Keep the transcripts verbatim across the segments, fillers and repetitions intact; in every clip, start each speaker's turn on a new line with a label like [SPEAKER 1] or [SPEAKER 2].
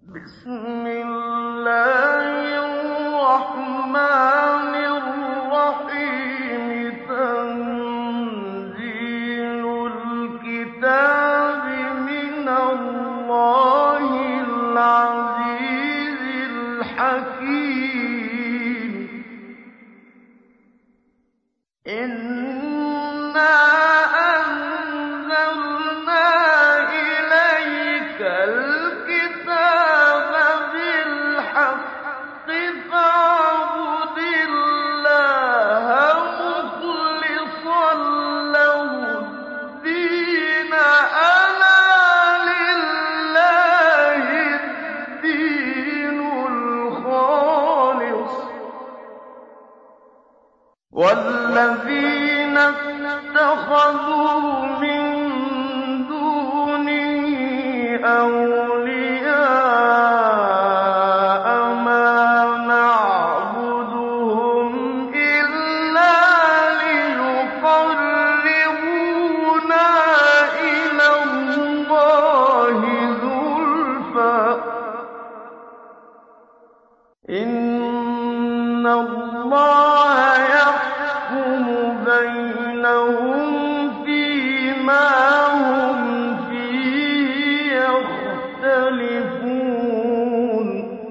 [SPEAKER 1] بسم الله الرحمن الرحيم تنزيل الكتاب من الله العزيز الحكيم إنا أنزلنا إليك الكتاب بالحق فاعبد الله مخلصا له الدين ألا لله الدين الخالص والذين اتخذوا من دونه أولياء ما نعبدهم إلا ليقربونا إلى الله زلفى إن الله يحكم بينهم فيما هم فيه يختلفون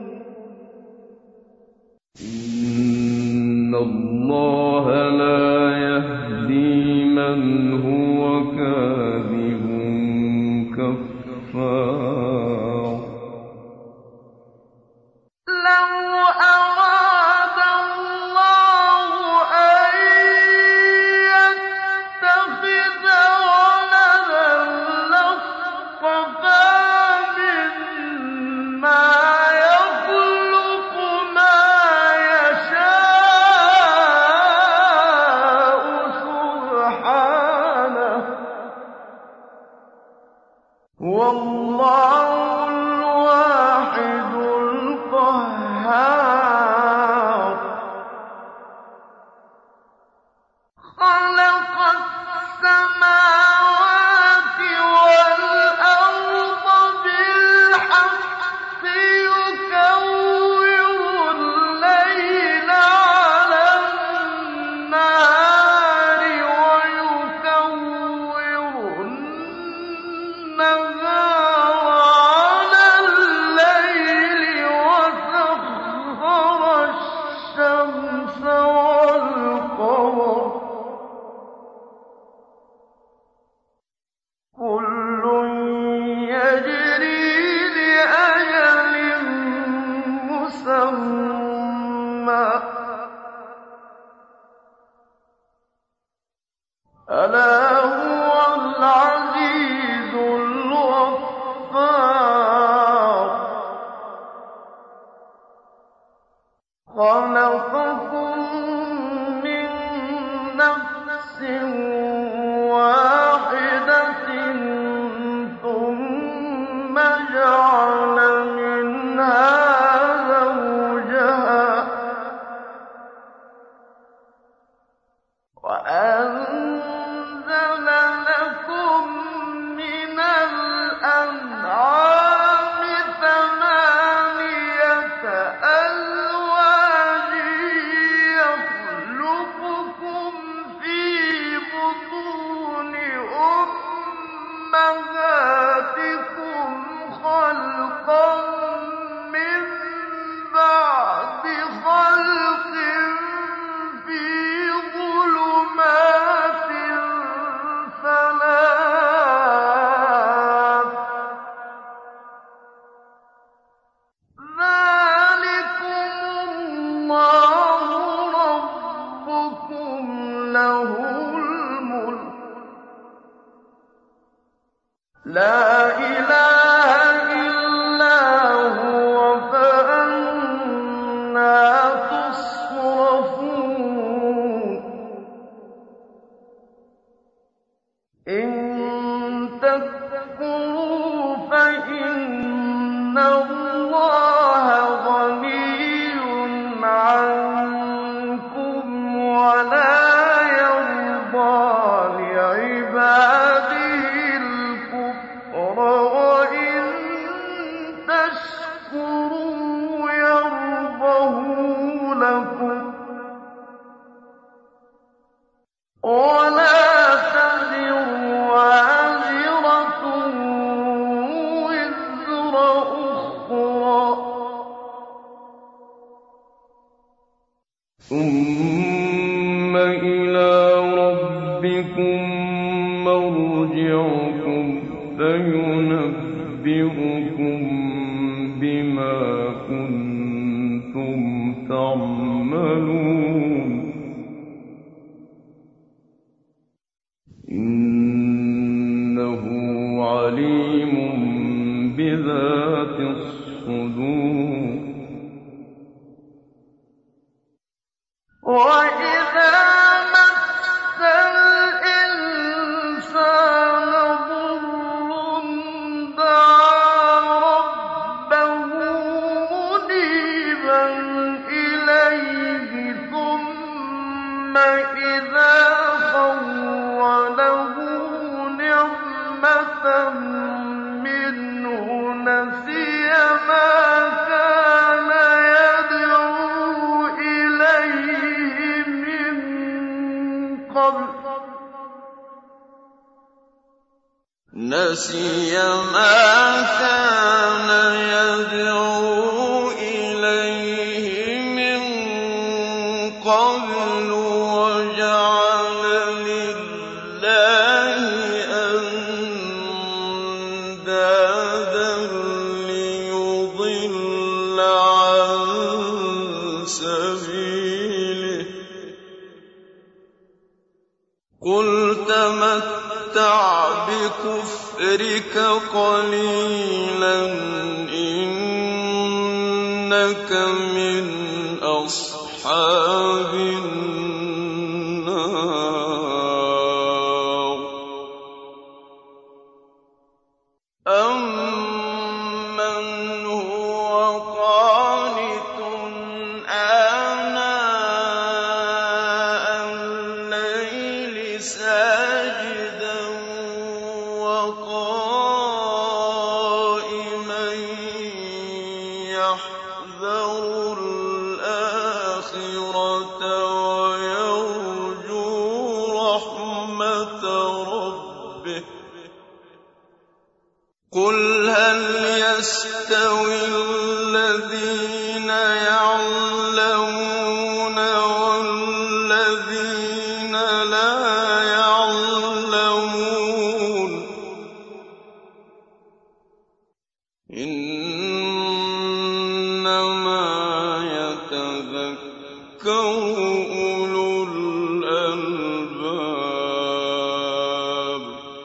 [SPEAKER 1] إن الله لا يهدي من هو كاذب كفار لو أراد الله أن يتخذ ولدا لاصطفى مما يخلق ما يشاء سبحانه هو الله الواحد القهار خلق السماوات والأرض بالحق يكور الليل على النهار ويكور النهار على الليل وسخر الشمس والقمر كل يجري لأجل مسمى ألا هو العزيز الغفار خلقكم من نفس واحدة ثم جعل منها زوجها وأنزل لكم من الأنعام ثمانية أزواج يخلقكم في بطون أمهاتكم خلقا من بعد خلق في ظلمات ثلاث ذلكم الله ربكم له الملك لا إله إلا هو فأنى تصرفون إن تكفروا فإن الله غني عنكم ولا يرضى لعباده الكفر وإن تشكروا تشكروا يرضه لكم ولا تزر وازرة وزر أخرى ثم إلى ربكم مرجعكم فينبئكم بما كنتم تعملون إنه عليم بذات الصدور وإذا مس الإنسان ضر دعا ربه منيبا إليه ثم إذا خوله نعمة منه نسي ما كان يدعو إليه من قبل نسي ما كان يدعو إليه من قبل وجعل لله أندادا ليضل عن سبيله قل تمتع بكفرك قليلا إنك من أصحاب النار أمن هو قانت آناء الليل ساجدا وقائما يحذر الآخرة ويرجو رحمة ربه قل هل يستوي الذين يعلمون والذين لا يعلمون إنما يتذكر أولو الألباب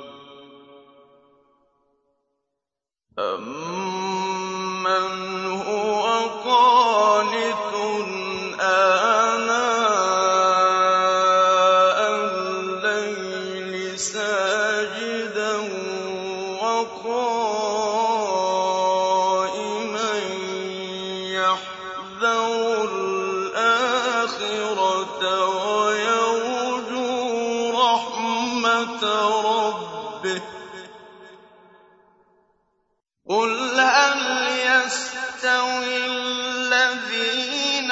[SPEAKER 1] أَمَّنْ هُوَ قَانِتٌ آنَاءَ اللَّيْلِ سَاجِدًا وَقَائِمًا يَحْذَرُ الْآخِرَةَ وَيَرْجُو رَحْمَةَ رَبِّهِ قل هل يستوي الذين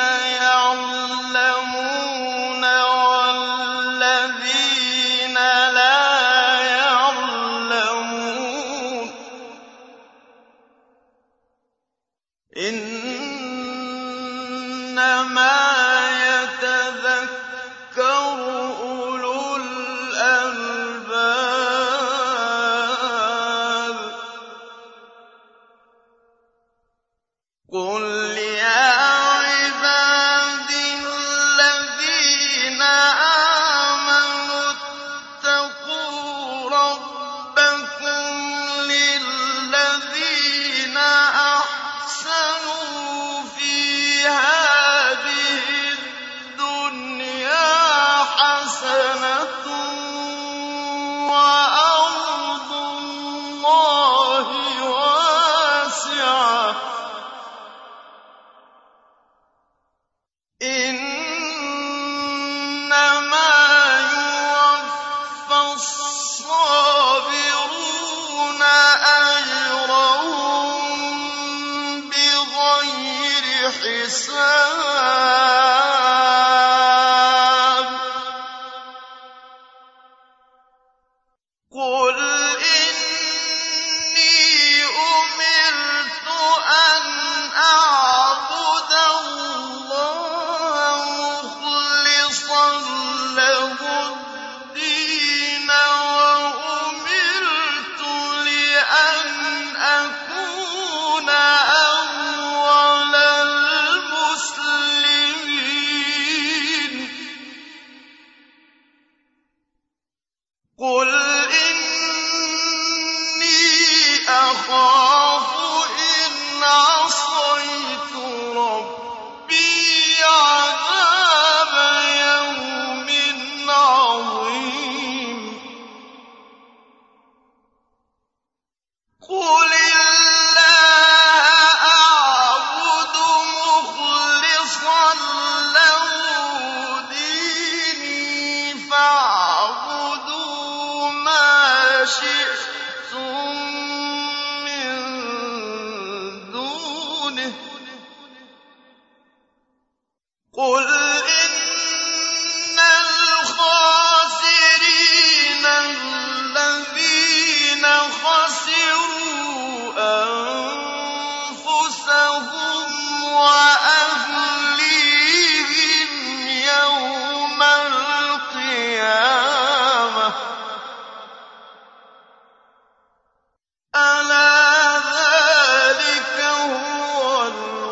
[SPEAKER 1] يعلمون والذين لا يعلمون إنما يتذكر أولو الألباب قل يا عبادي الذين آمنوا اتقوا ربكم للذين أحسنوا في هذه الدنيا حسنة وأرض الله واسعة حساب قل إني أمرت أن أعبد الله مخلصا له الدين وأمرت لأن أكون أول المسلمين قل إني أخاف إن عصيت ربي عذاب يوم عظيم قل الله أعبد مخلصا له ديني فاعبدوا ما شئتم من دونه قل إن الخاسرين الذين خسروا أنفسهم وأهليهم يوم القيامة ألا ذلك هو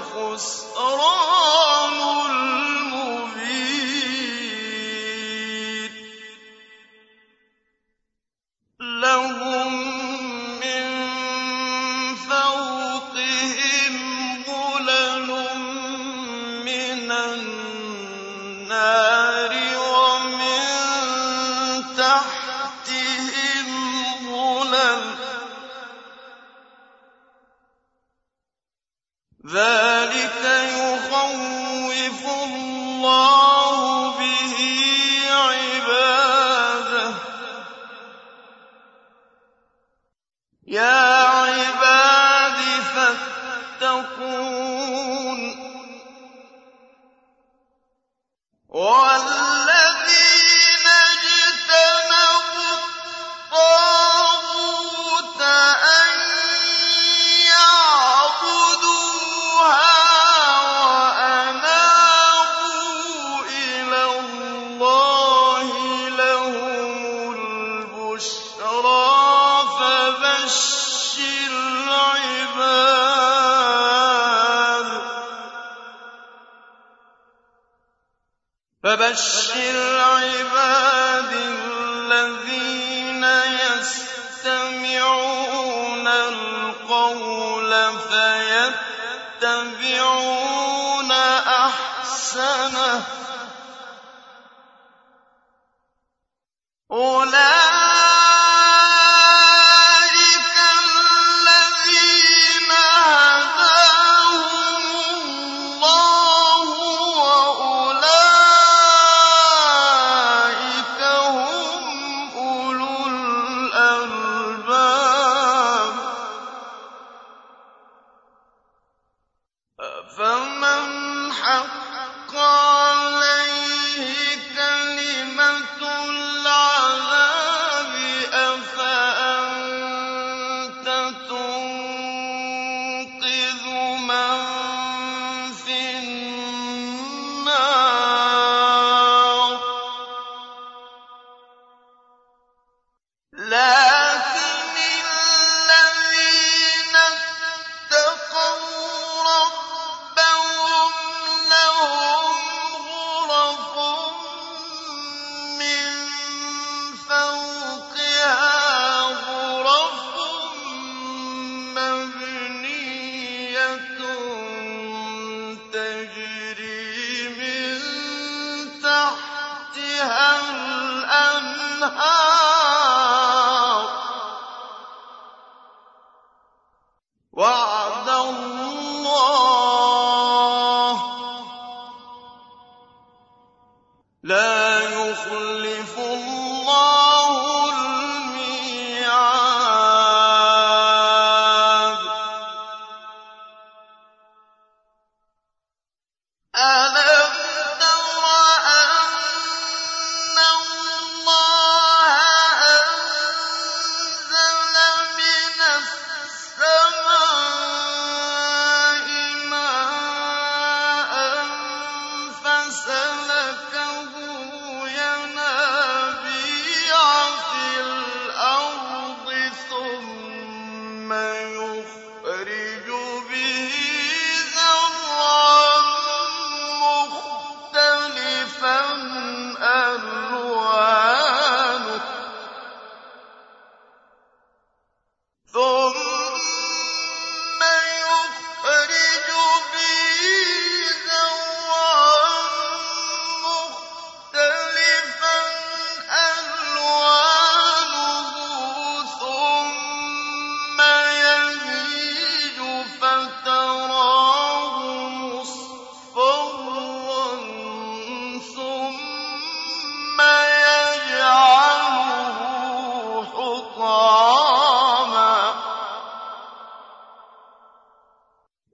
[SPEAKER 1] الخسران المبين لهم من فوقهم ظلل من النار ومن تحتهم ظلل ذلك يخوف الله به عباده يا عباد فاتقون والذين اجتنبوا الطاغوت أن يعبدوها وأنابوا إلى الله لهم البشرى فبشر عباد فبشر عباد الذين يستمعون القول فيتبعون أحسنه أولئك الذين هداهم الله وأولئك هم أولو الألباب فمن حق عليه كلمة العذاب أفأنت تنقذ من في النار لكن الذين اتقوا ربهم لهم غرف من فوقها غرف مبنية تجري من تحتها الأنهار وعد الله لا يخلف الله الميعاد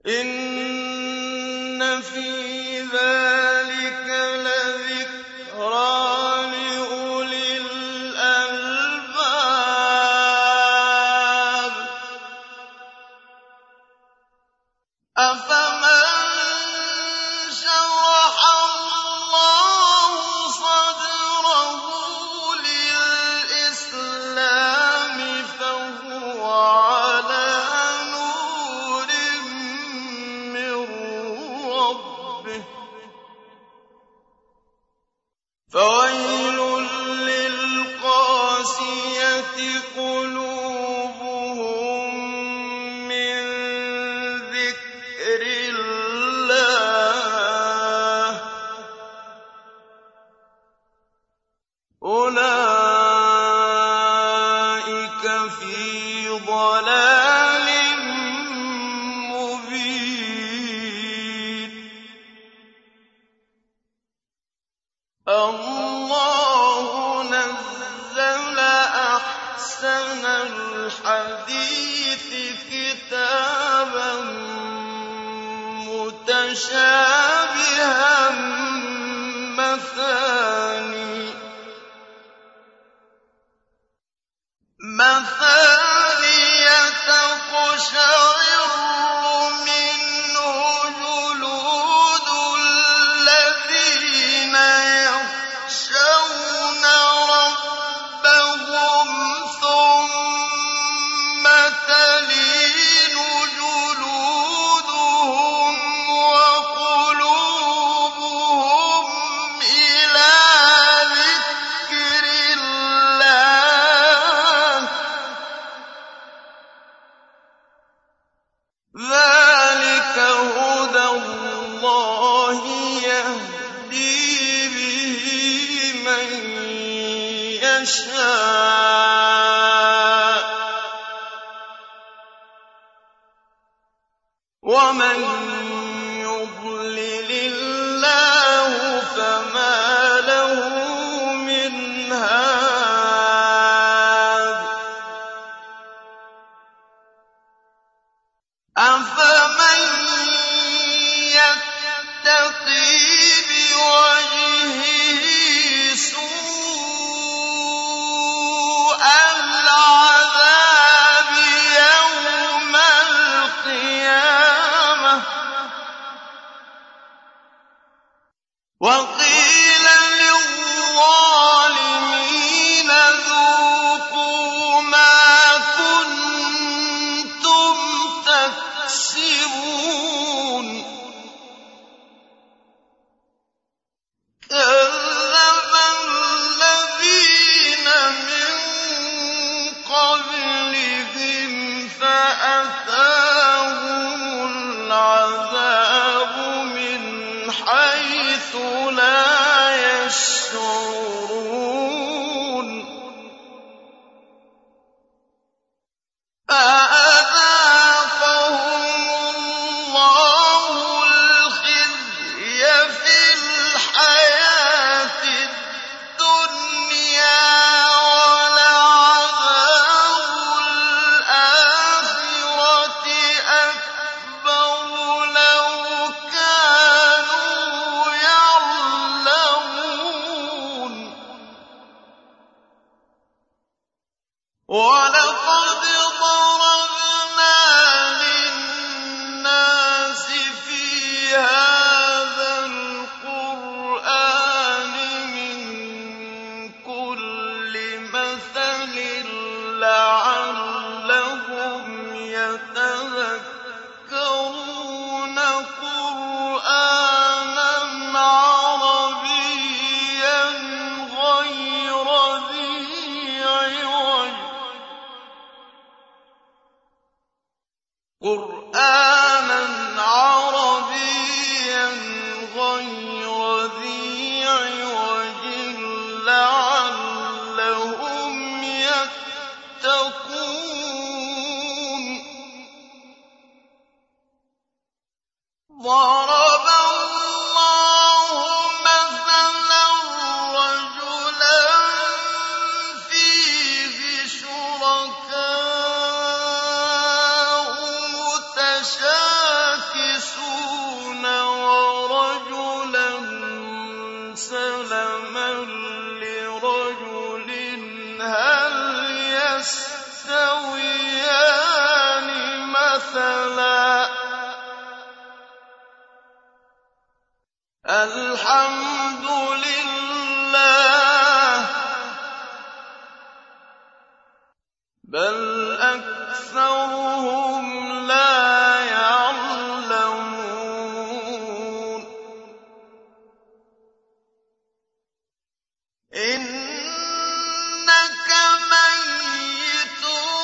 [SPEAKER 1] إِنَّ فِي ذَٰلِكَ لَذِكْرَىٰ لِأُولِي الْأَلْبَابِ أَفَمَن شَرَحَ اللَّهُ صَدْرَهُ لِلْإِسْلَامِ فَهُوَ عَلَىٰ نُورٍ مِّن رَّبِّهِ فَوَيْلٌ لِّلْقَاسِيَةِ قُلُوبُهُم مِّن ذِكْرِ اللَّهِ ۚ أُولَٰئِكَ فِي ضَلَالٍ مُّبِينٍ اللَّهُ نَزَّلَ أَحْسَنَ الْحَدِيثِ كِتَابًا مُّتَشَابِهًا مَّثَانِيَ تَقْشَعِرُّ مِنْهُ جُلُودُ الَّذِينَ يَخْشَوْنَ رَبَّهُمْ ثُمَّ تَلِينُ جُلُودُهُمْ وَقُلُوبُهُمْ إِلَىٰ ذِكْرِ اللَّهِ ۚ ذَٰلِكَ هُدَى اللَّهِ يَهْدِي بِهِ مَن يَشَاءُ ۚ وَمَن يُضْلِلِ اللَّهُ فَمَا لَهُ مِنْ هَادٍ أَفَمَن يَتَّقِي بِوَجْهِهِ سُوءَ الْعَذَابِ يَوْمَ الْقِيَامَةِ وَقِيلَ لِلظَّالِمِينَ ذُوقُوا مَا كُنتُمْ تَكْسِبُونَ كَذَّبَ الَّذِينَ مِن قَبْلِهِمْ فَأَتَاهُمُ الْعَذَابُ مِنْ حَيْثُ لَا يَشْعُرُونَ فَأَذَاقَهُمُ اللَّهُ الْخِزْيَ فِي الْحَيَاةِ الدُّنْيَا ۖ وَلَعَذَابُ الْآخِرَةِ أَكْبَرُ لَوْ كَانُوا يَعْلَمُونَ وَلَقَدْ ضَرَبْنَا لِلنَّاسِ فِي هَٰذَا الْقُرْآنِ مِن كُلِّ مَثَلٍ لَّعَلَّهُمْ يَتَذَكَّرُونَ قُرْآنًا عَرَبِيًّا غَيْرَ ذِي عِوَجٍ قُرْآنًا عَرَبِيًّا غَيْرَ ذِي عِوَجٍ لَّعَلَّهُمْ يَتَّقُونَ ضَرَبَ اللَّهُ مَثَلًا رَّجُلًا فِيهِ شُرَكَاءُ مُتَشَاكِسُونَ الحمد لله بل أكثرهم لا يعلمون إنك ميت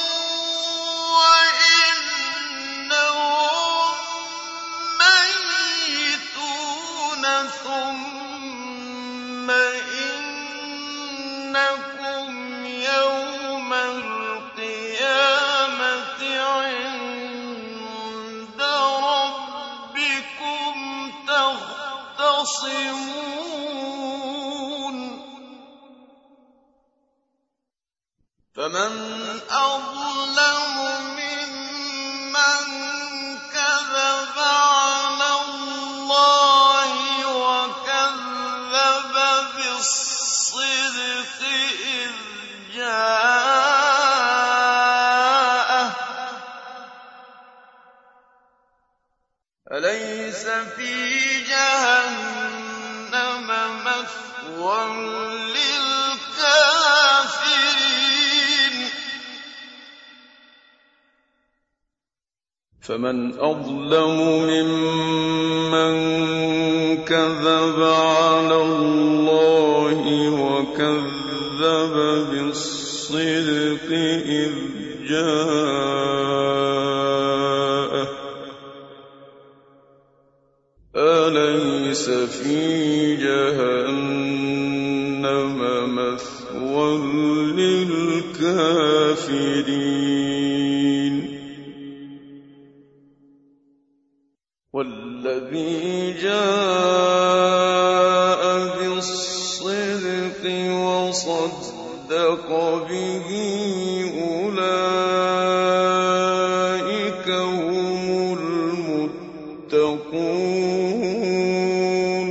[SPEAKER 1] وإنهم ميتون ثم إنكم يوم القيامة عند ربكم تختصمون فمن أظلم ممن كذب على الله وكذب بالصدق إذ جاءه أليس في جهنم مثوى للكافرين فمن أظلم ممن كذب على الله وكذب بالصدق إذ جاءه أليس في جهنم مثوى للكافرين والذي جاء بالصدق وصدق به أولئك هم المتقون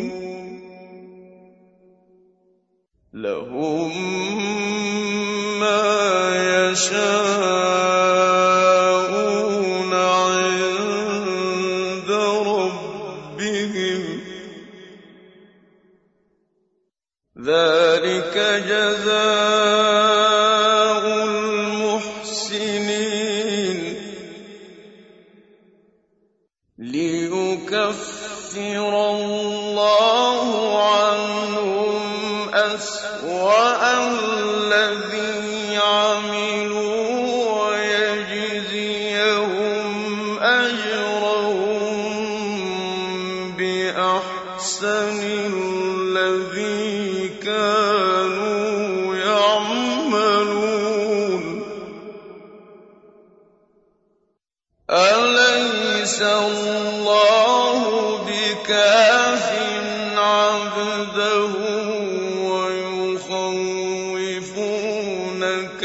[SPEAKER 1] لهم ما يشاءون عند ربهم ذلك جزاء المحسنين ليكفر الله عنهم أسوأ الذي عملوا ويجزيهم أجرهم بأحسن الذي كانوا يعملون أليس الله بكاف عبده ويخوفونك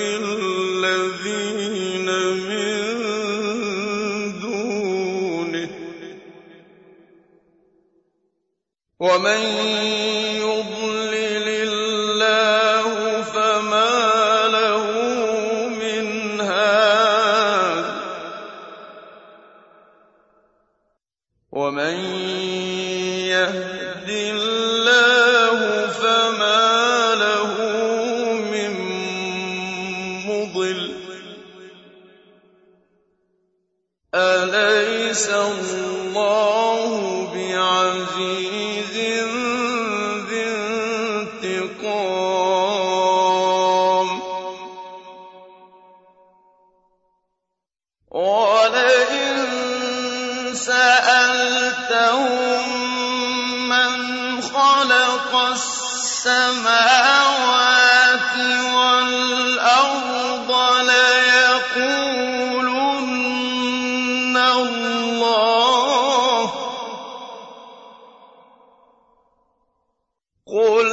[SPEAKER 1] بالذين من دونه ومن يضلل الله فما له من هاد ومن يهد الله فما له من مضل أليس الله بعزيز ذي انتقام ولئن سألتهم من خلق السماوات والأرض ليقولن الله قل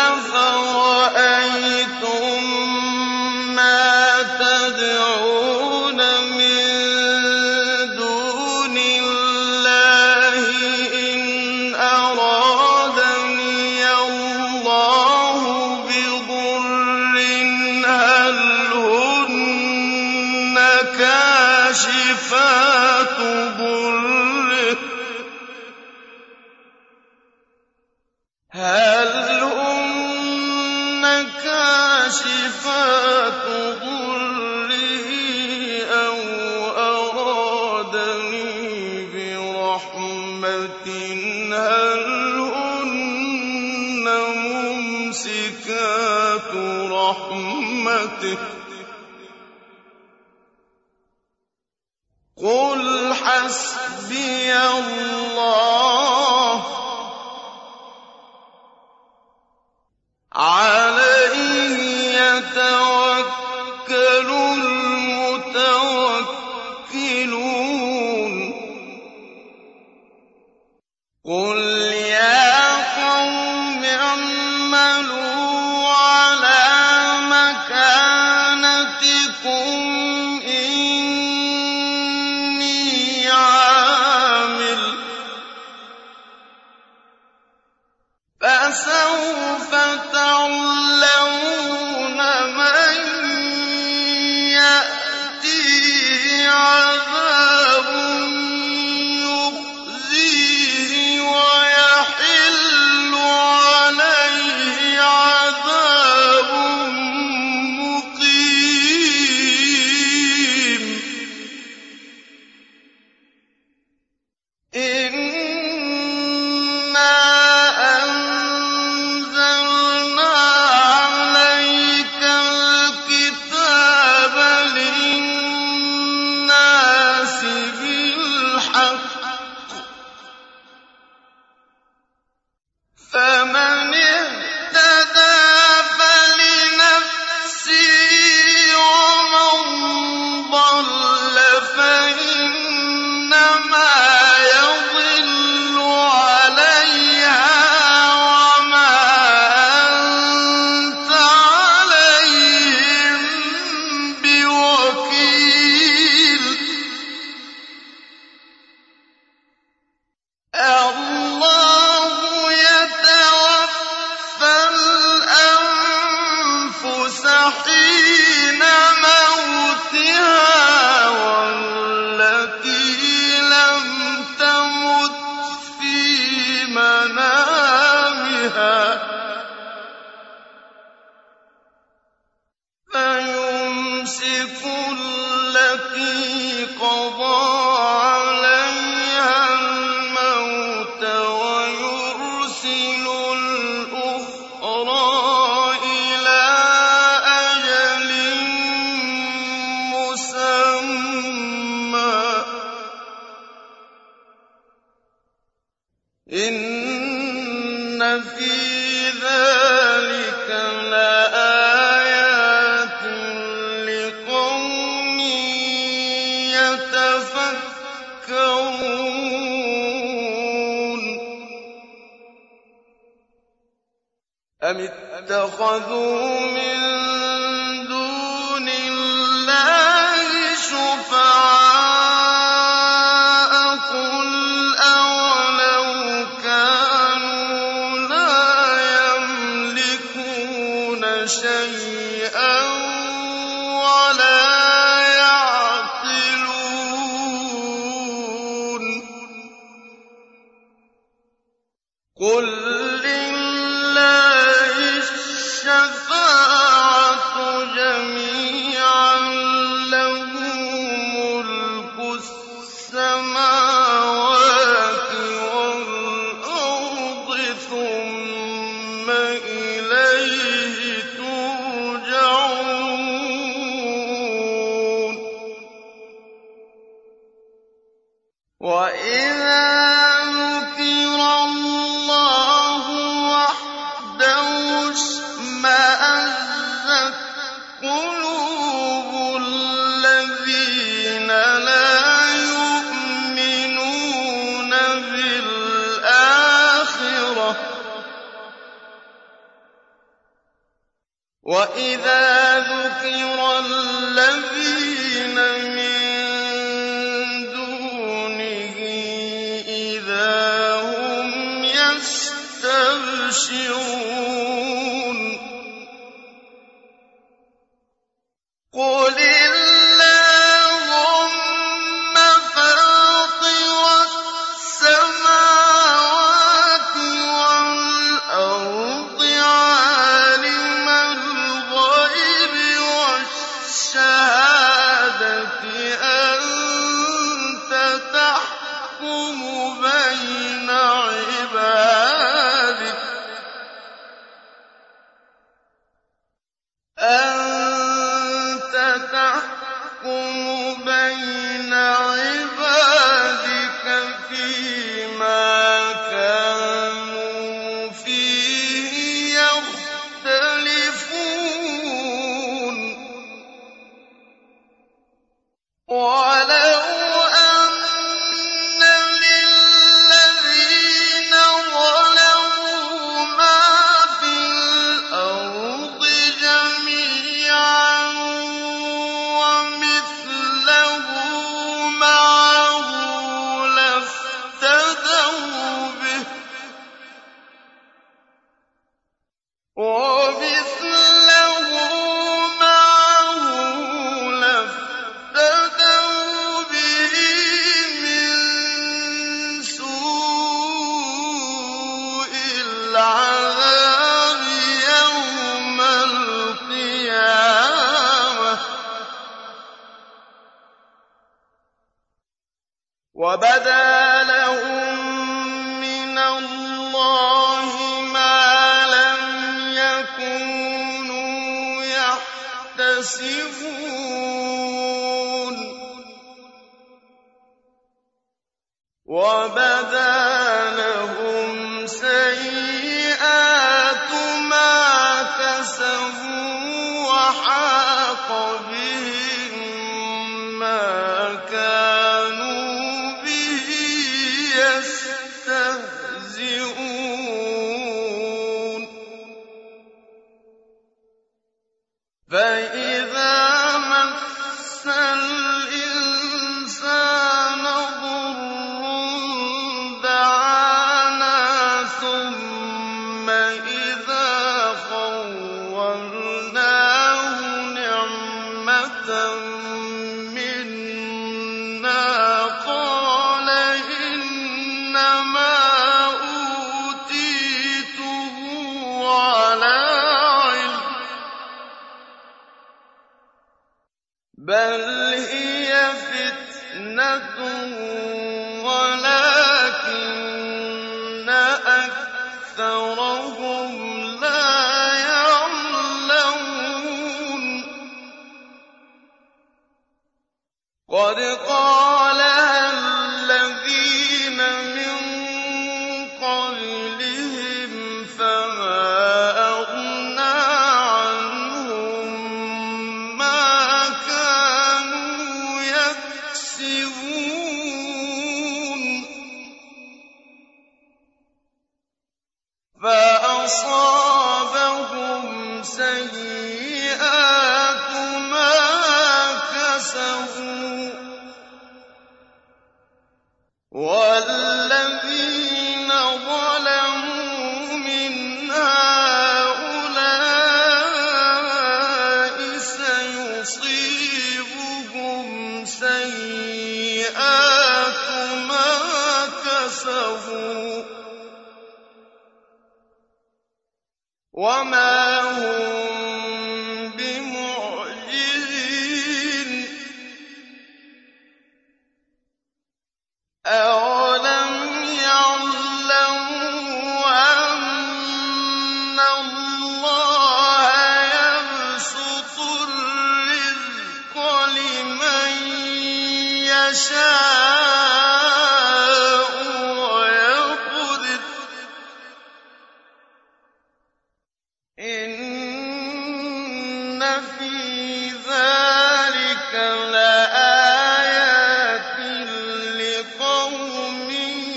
[SPEAKER 1] أفرأيتم ما تدعون من دون الله إن أرادني الله بضر كَاشِفَاتُ ضُرِّهِ أَوْ أَرَادَنِي بِرَحْمَةٍ هَلْ هُنَّ مُمْسِكَاتُ رَحْمَتِهِ ۚ قُلْ حَسْبِيَ اللَّهُ ۖ عَلَيْهِ يَتَوَكَّلُ الْمُتَوَكِّلُونَ قُلْ يَا قَوْمِ اعْمَلُوا عَلَىٰ مَكَانَتِكُمْ إِنِّي عَامِلٌ ۖ فَسَوْفَ تَعْلَمُونَ مَن يَأْتِيهِ عَذَابٌ يُخْزِيهِ وَيَحِلُّ عَلَيْهِ عَذَابٌ مُّقِيمٌ إِنَّا أَنزَلْنَا عَلَيْكَ الْكِتَابَ لِلنَّاسِ بِالْحَقِّ ۖ فَمَنِ اهْتَدَىٰ فَلِنَفْسِهِ وَمَن ضَلَّ فَإِنَّمَا يَضِلُّ عَلَيْهَا ۖ وَمَا أَنتَ عَلَيْهِم بِوَكِيلٍ اللَّهُ يَتَوَفَّى الْأَنفُسَ حِينَ مَوْتِهَا وَالَّتِي لَمْ تَمُتْ فِي مَنَامِهَا ۖ فَيُمْسِكُ الَّتِي قَضَىٰ عَلَيْهَا الْمَوْتَ وَيُرْسِلُ الْأُخْرَىٰ إِلَىٰ أَجَلٍ مُّسَمًّى ۚ إِنَّ فِي ذَٰلِكَ لَآيَاتٍ لِّقَوْمٍ يَتَفَكَّرُونَ أَمِ اتَّخَذُوا مِن دُونِ اللَّهِ شُفَعَاءَ ۚ قُلْ أَوَلَوْ كَانُوا لَا يَمْلِكُونَ شَيْئًا وَلَا يَعْقِلُونَ قُل لِّلَّهِ الشَّفَاعَةُ جَمِيعًا ۖ لَّهُ مُلْكُ السَّمَاوَاتِ وَالْأَرْضِ ۖ ثُمَّ إِلَيْهِ تُرْجَعُونَ وَإِذَا ذُكِرَ اللَّهُ وَحْدَهُ اشْمَأَزَّتْ قُلُوبُ الَّذِينَ لَا يُؤْمِنُونَ بِالْآخِرَةِ ۖ وَإِذَا ذُكِرَ الَّذِينَ مِن دُونِهِ إِذَا هُمْ يَسْتَبْشِرُونَ قُلِ اللَّهُمَّ فَاطِرَ السَّمَاوَاتِ وَالْأَرْضِ عَالِمَ الْغَيْبِ يكتسبون وبدا لهم سيئات ما كسبوا وحاق بهم ما كانوا به يستهزئون فإذا مس الإنسان ضر دعانا ثم إذا خولناه نعمة منا قال إنما أوتيته على علم بل هي فتنة ولكن أكثرهم لا يعلمون قد قالها الذين من قبلهم فما أغنى عنهم ما كانوا يكسبون فأصابهم سيئات ما كسبوا والذين ظلموا من هؤلاء سيصيبهم سيئات ما كسبوا وما هم بمعجزين أولم يعلموا أن الله يبسط الرزق لمن يشاء ويقدر إن في ذلك لآيات لقوم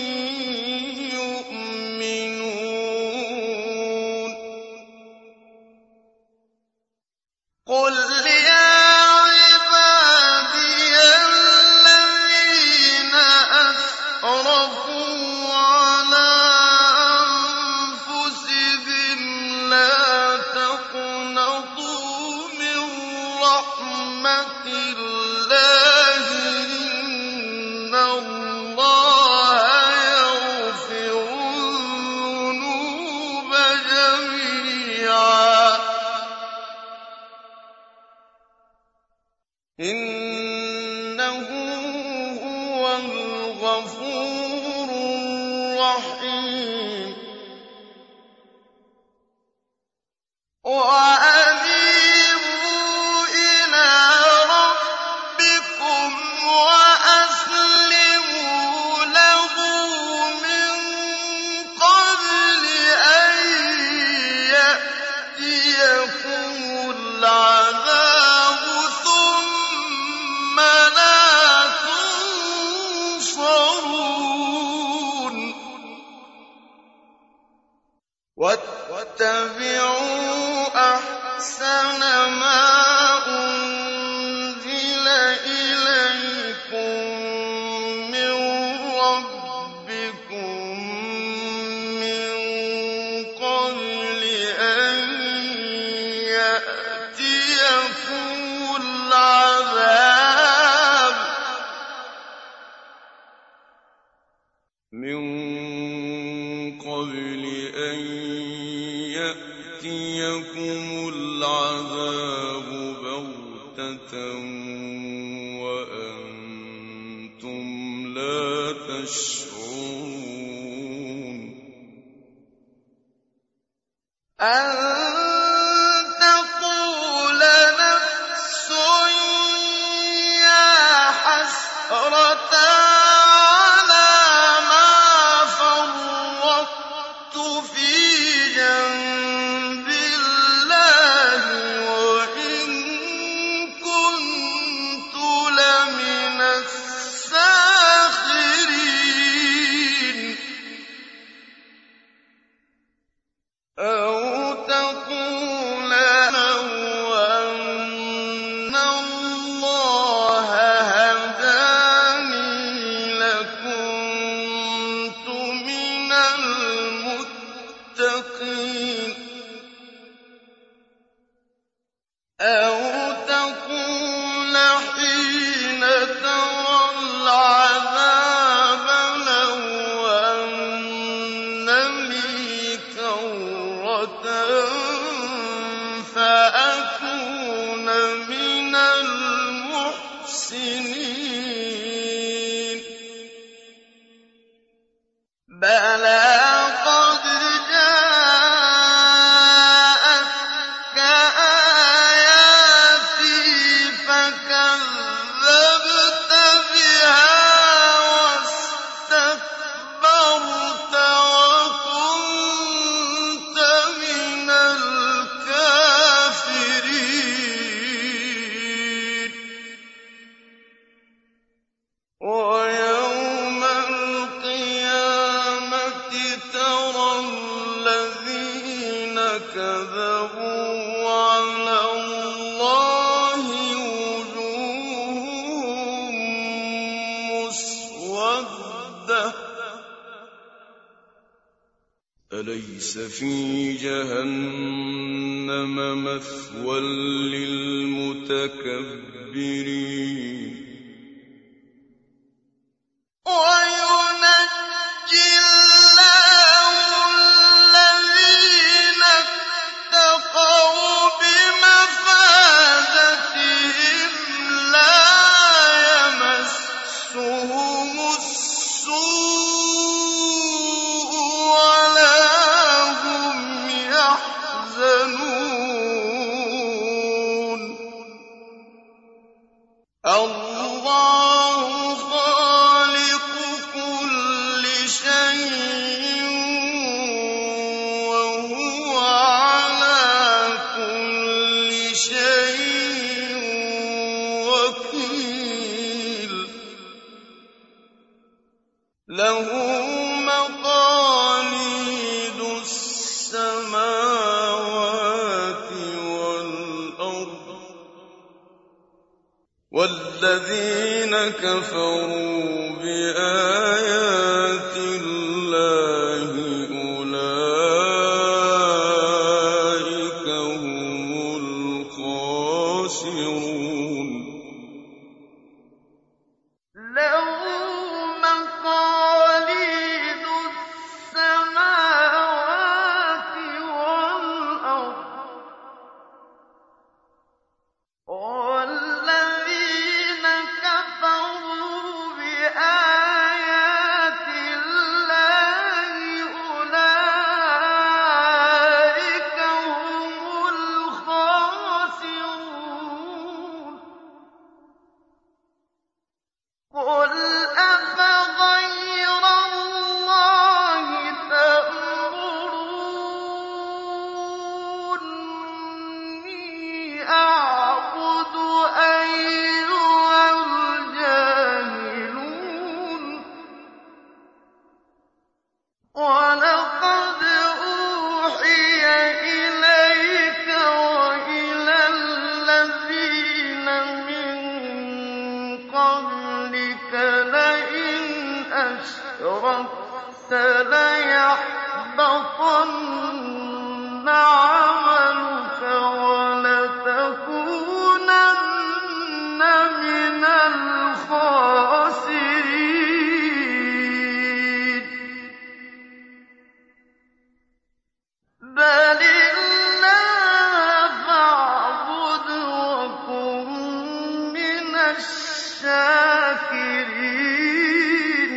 [SPEAKER 1] يؤمنون قل يا عبادي الذين أسرفوا على أنفسهم لا تقنطوا من رحمة الله إن الله يغفر الذنوب جميعا إنه هو الغفور الرحيم وأنيبوا إلى ربكم وأسلموا له من قبل أن يأتيكم العذاب ثم لا تنصرون واتبعوا أحسن ما أنزل إليكم من ربكم من قبل أن يأتيكم العذاب من قبل أن يأتيكم العذاب بغتة وأنتم لا تشعرون أن تقول نفس للمتقين أو تقول حين ترى العذاب لو أن لي كرة فأكون من المحسنين بلى قد جاءتك آياتي فكذبت بها واستكبرت وكنت من الكافرين ويوم القيامة ترى الذين كذبوا على الله وجوههم مسودة أليس في جهنم مثوى للمتكبرين وينجي الله الذين اتقوا بمفازتهم لا يمسهم السوء ولا هم يحزنون الله خالق كل شيء وهو على كل شيء وكيل له مقاليد السماوات والأرض والذين كفروا بآيات الله أولئك هم الخاسرون له مقاليد السماوات والأرض والذين كفروا بآيات الله أولئك هم الخاسرون قل أفغير الله تأمروني أعبد أيها الجاهلون ولقد أوحي إليك وإلى الذين من قبلك لئن أشركت ليحبطن عملك ولتكونن من الخاسرين بل الله فاعبد وكن من الشاكرين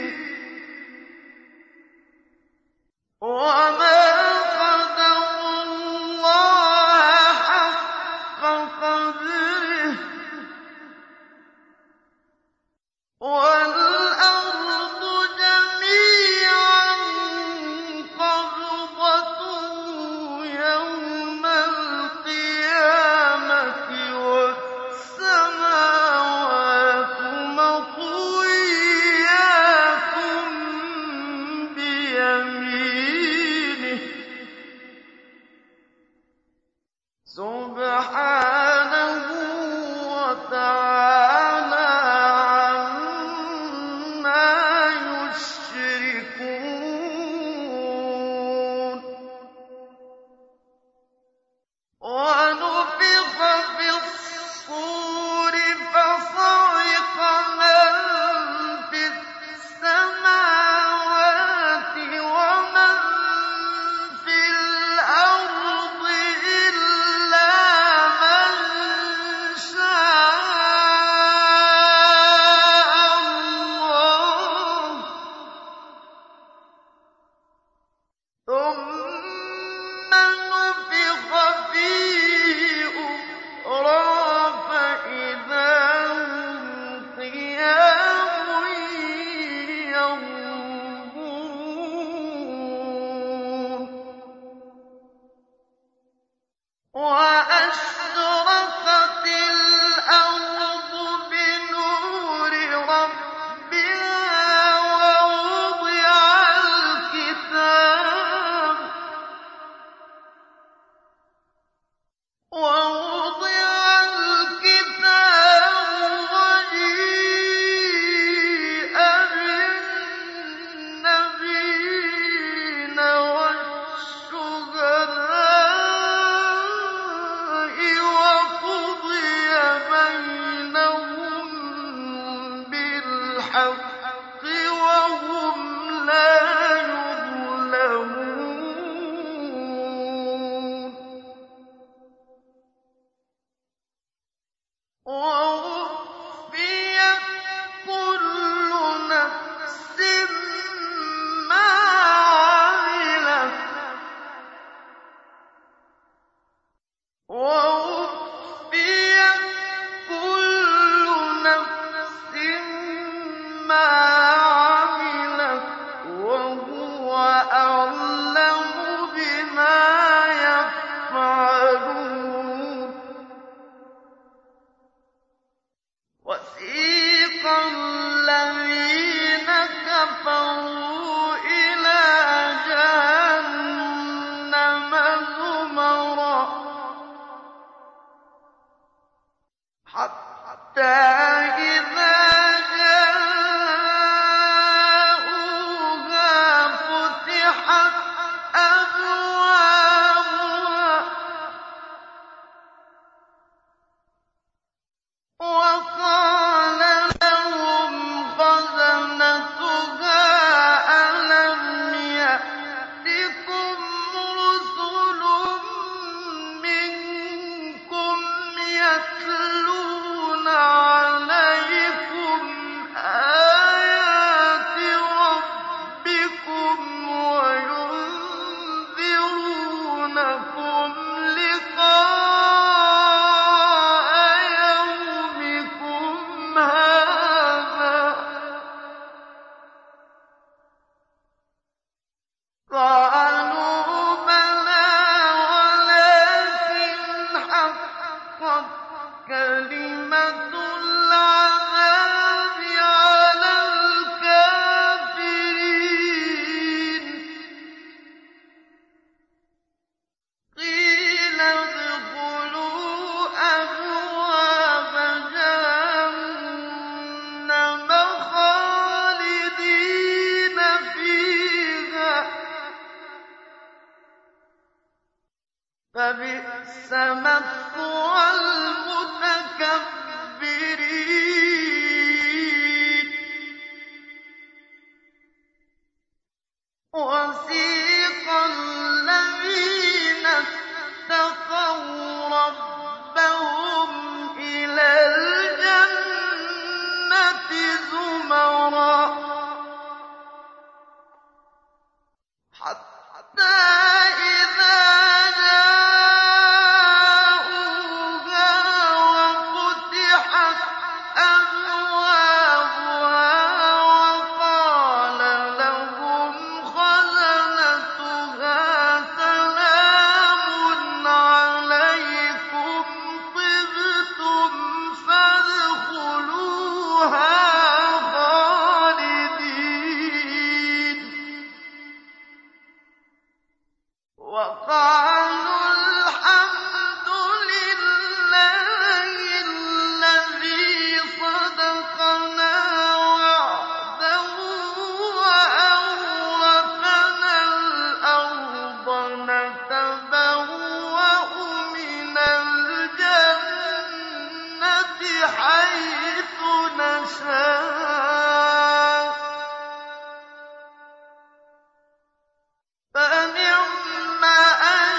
[SPEAKER 1] وما قدروا الله حق قدره والأرض جميعا قبضته يوم القيامة والسماوات مطويات بيمينه سبحانه وتعالى عما يشركون أَشْرَقَتِ الْأَرْضُ بِنُورِ رَبِّهَا وَوُضِعَ الْكِتَابُ وَجِيءَ بِالنَّبِيِّينَ وَالشُّهَدَاءِ وَقُضِيَ بَيْنَهُم بِالْحَقِّ وَهُمْ لَا يُظْلَمُونَ وَوُفِّيَتْ كُلُّ نَفْسٍ مَّا عَمِلَتْ وَوُفِّيَتْ كُلُّ نَفْسٍ مَّا عَمِلَتْ وَهُوَ أَعْلَمُ بِمَا يَفْعَلُونَ وَسِيقَ الَّذِينَ كَفَرُوا إِلَىٰ جَهَنَّمَ زُمَرًا حَتَّىٰ إِذَا جَاءُوهَا فُتِحَتْ أَبْوَابُهَا وَقَالَ لَهُمْ خَزَنَتُهَا أَلَمْ يَأْتِكُمْ رُسُلٌ مِّنكُمْ يَتْلُونَ عَلَيْكُمْ آيَاتِ رَبِّكُمْ وَيُنذِرُونَكُمْ لِقَاءَ يَوْمِكُمْ هَٰذَا ۚ قَالُوا بَلَىٰ وَلَٰكِنْ حَقَّتْ كَلِمَةُ الْعَذَابِ عَلَى الْكَافِرِينَ قِيلَ ادْخُلُوا أَبْوَابَ جَهَنَّمَ خَالِدِينَ فِيهَا ۖ فَبِئْسَ مَثْوَى الْمُتَكَبِّرِينَ وَسِيقَ الَّذِينَ اتَّقَوْا رَبَّهُمْ إِلَى الْجَنَّةِ زُمَرًا حَتَّىٰ إِذَا جَاءُوهَا وَفُتِحَتْ أَبْوَابُهَا وَقَالَ لَهُمْ خَزَنَتُهَا سَلَامٌ عَلَيْكُمْ طِبْتُمْ فَادْخُلُوهَا خَالِدِينَ وَقَالُوا الْحَمْدُ لِلَّهِ الَّذِي صَدَقَنَا وَعْدَهُ وَأَوْرَثَنَا الْأَرْضَ نَتَبَوَّأُ مِنَ الْجَنَّةِ حَيْثُ نَشَاءُ ۖ فَنِعْمَ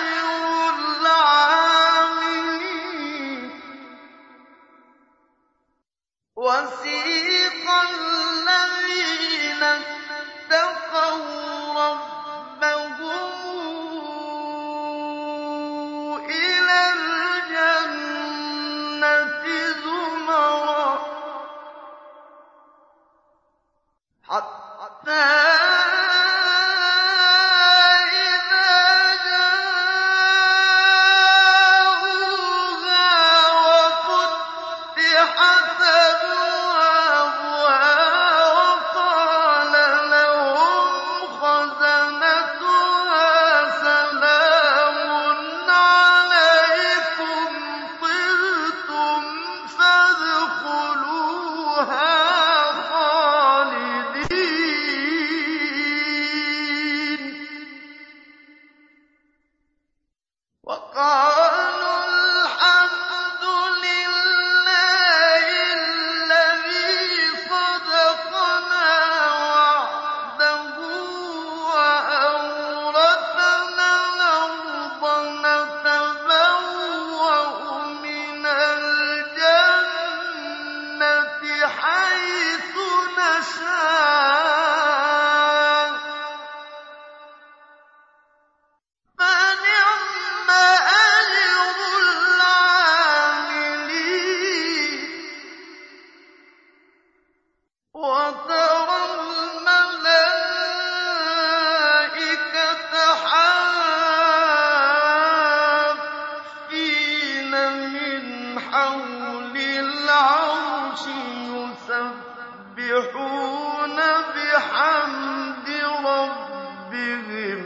[SPEAKER 1] وَقَالُوا الْحَمْدُ لِلَّهِ الَّذِي صَدَقَنَا وَعْدَهُ وَأَوْرَثَنَا الْأَرْضَ نَتَبَوَّأُ مِنَ الْجَنَّةِ حَيْثُ نَشَاءُ ۖ فَنِعْمَ أَجْرُ الْعَامِلِينَ وَتَرَى الْمَلَائِكَةَ حَافِّينَ مِنْ حَوْلِ الْعَرْشِ يُسَبِّحُونَ بِحَمْدِ رَبِّهِمْ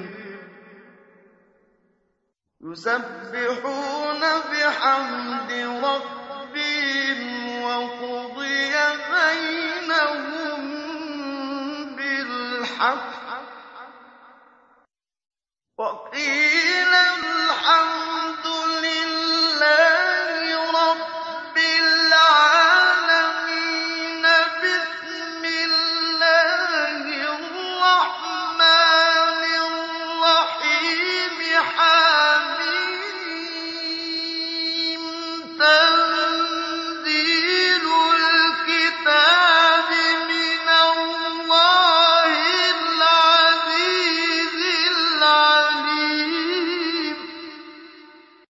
[SPEAKER 1] يُسَبِّحُونَ بِحَمْدِ رَبِّهِمْ وَقُضِيَ بَيْنَهُم بِالْحَقِّ وَقِيلَ